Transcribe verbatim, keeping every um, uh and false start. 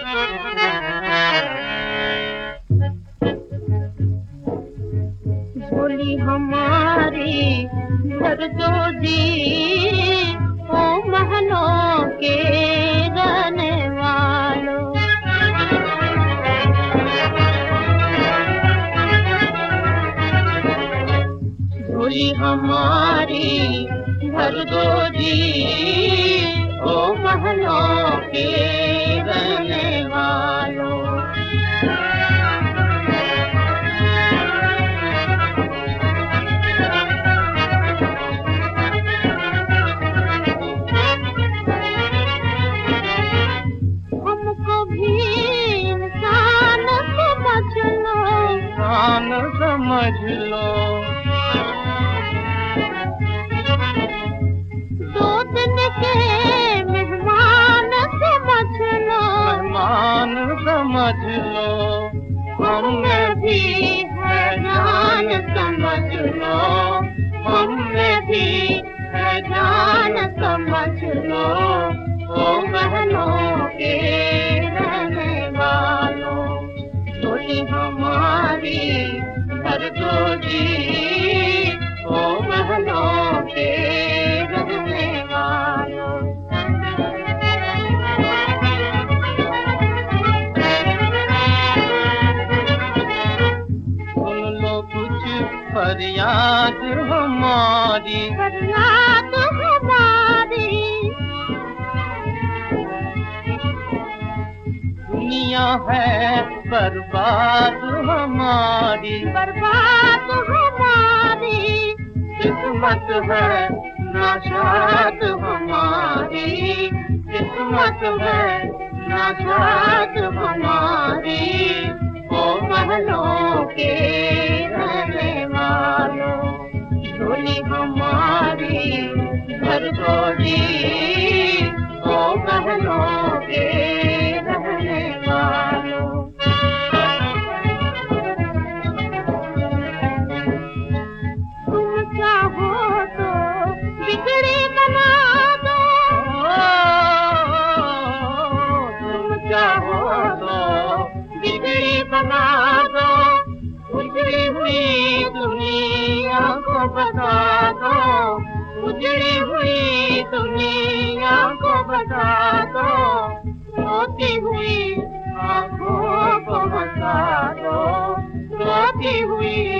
झोली हमारी भर दो जी, ओ महलों के रहने वालों। झोली हमारी भर दो जी, ओ महलों के रहने वालों। समझ लो दो दिन के मेहमान समझ लो, मेहमान समझ लो। हमें भी है जान समझ लो, हमें भी है जान समझ लो। ओ महलों के रहने वालों, झोली हमारी भर दो जी, ओ महलों के रहने वालों। सुन लो कुछ फरियाद हमारी, फरियाद हमारी। दुनिया है बर्बाद हमारी, बर्बाद हमारी। किस्मत है नाशाद हमारी, किस्मत है नाशाद हमारी। ओ महलों के रहने वालों, झोली हमारी भर दो जी, ओ महलों के रहने वालों। बिगड़ी बना दो, तुम चाहो तो बिगड़ी बना दो। उजड़ी हुई दुनिया को बता दो, उजड़ी हुई दुनिया को बता दो। रोती हुई आँखों को बता दो, रोती हुई